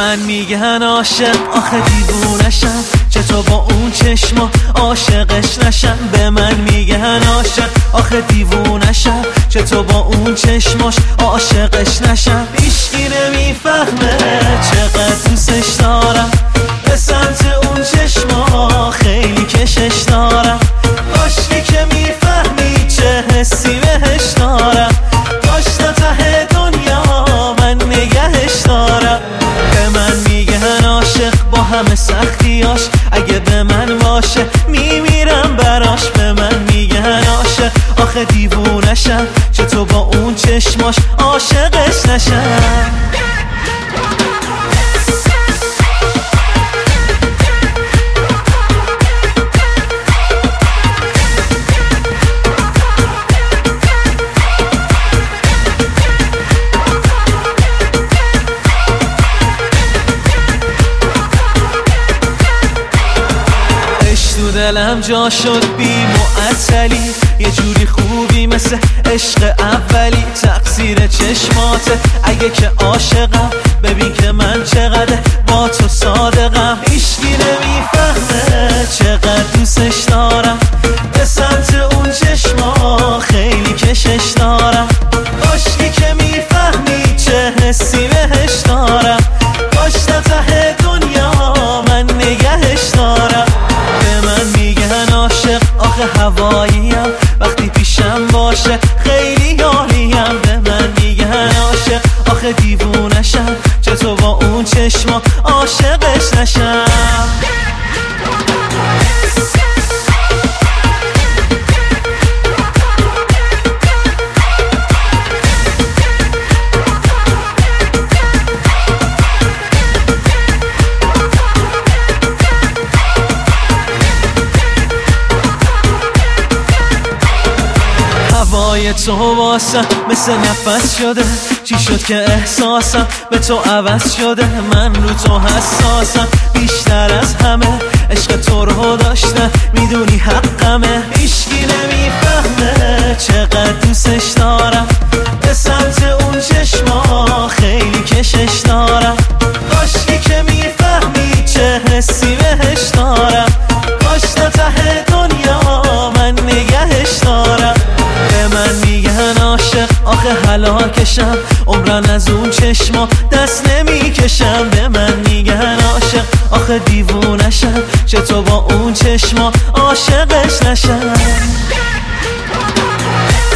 من میگن عاشق، آخه دیوونشم، چطور با اون چشما عاشقش نشم. به من میگن عاشق، آخه دیوونشم، چطور با اون چشماش عاشقش نشم. هیچکی نمیفهمه چقدر دوستش دارم، به سمت اون چشما خیلی کشش دارم. کاشکی که میفهمی چه حسی بهش دارم، کاش تا ته دنیا من نگهش دارم. به من میگن عاشق با همه سختیاش، اگه به من باشه میمیرم براش. به من میگن عاشق، آخه دیوونشم، چطور با اون چشماش عاشقش نشم. تو دلم جا شد بی معطلی، یه جوری خوبی مثل عشق اولی. تقصیر چشماته اگه که عاشقم، ببین که من چقدر با تو صادقم. هیچکی نمیفهمه چقدر دوستش دارم، به سمت اون چشما خیلی کشش دارم. کاشکی که میفهمی چه حسی بهش دارم، کاش تا ته دنیا من نگهش دارم. آخه هواییم وقتی پیشم باشه خیلی عالیم. به من میگن عاشق، آخه دیوونشم، چطور با اون چشما عاشقش نشم. هوای تو واسم مثل نفس شده، چی شد که احساسم به تو عوض شده. من رو تو حساسم بیشتر از همه، عشق تو رو داشتم میدونی حقمه. هیچکی نمیفهمه چقدر دوستش دارم، به سمت اون چشما خیلی کشش دارم. کاشکی که میفهمی چه حسی بهش دارم، کاش تا ته دنیا من نگهش دارم. به من میگن عاشق، آخه هلاکشم، عمرن از اون چشما دست نمیکشم. به من میگن عاشق، آخه دیوونشم، چطور با اون چشما عاشقش نشم.